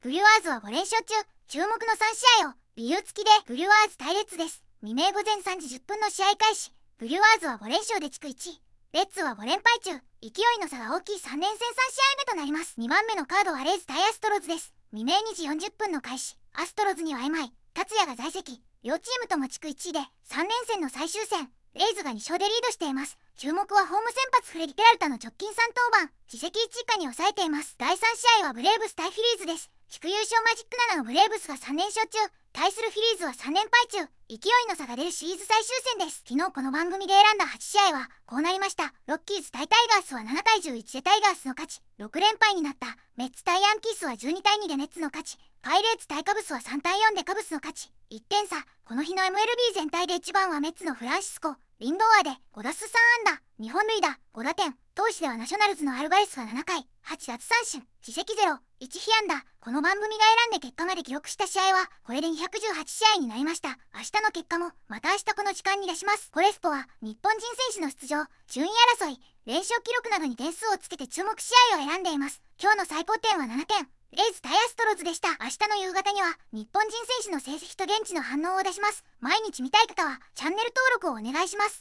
ブリュワーズは5連勝中。注目の3試合を理由付きでブリュワーズ対レッツです。未明午前3時10分の試合開始。ブリュワーズは5連勝で地区1位。レッツは5連敗中。勢いの差が大きい3連戦3試合目となります。2番目のカードはレイズ対アストロズです。未明2時40分の開始。アストロズには今井達也が在籍。両チームとも地区1位で3連戦の最終戦。レイズが2勝でリードしています。注目はホーム先発フレディ・ペラルタの直近3登板。自責1以下に抑えています。第3試合はブレーブス対フィリーズです。地区優勝マジック7のブレーブスが3連勝中。対するフィリーズは3連敗中。勢いの差が出るシリーズ最終戦です。昨日この番組で選んだ8試合はこうなりました。ロッキーズ対タイガースは7対11でタイガースの勝ち。6連敗になったメッツ対ヤンキースは12対2でメッツの勝ち。パイレーツ対カブスは3対4でカブスの勝ち。1点差。この日の MLB 全体で1番はメッツのフランシスコ・リンドーアで5打数3安打、2本塁打、5打点。投手ではナショナルズのアルバレスが7回、8奪三振、自責0、1被安打。この番組が選んで結果まで記録した試合はこれで218試合になりました。明日の結果もまた明日この時間に出します。フォレスポは日本人選手の出場、順位争い、連勝記録などに点数をつけて注目試合を選んでいます。今日の最高点は7点。レイズ対アストロズでした。明日の夕方には日本人選手の成績と現地の反応を出します。毎日見たい方はチャンネル登録をお願いします。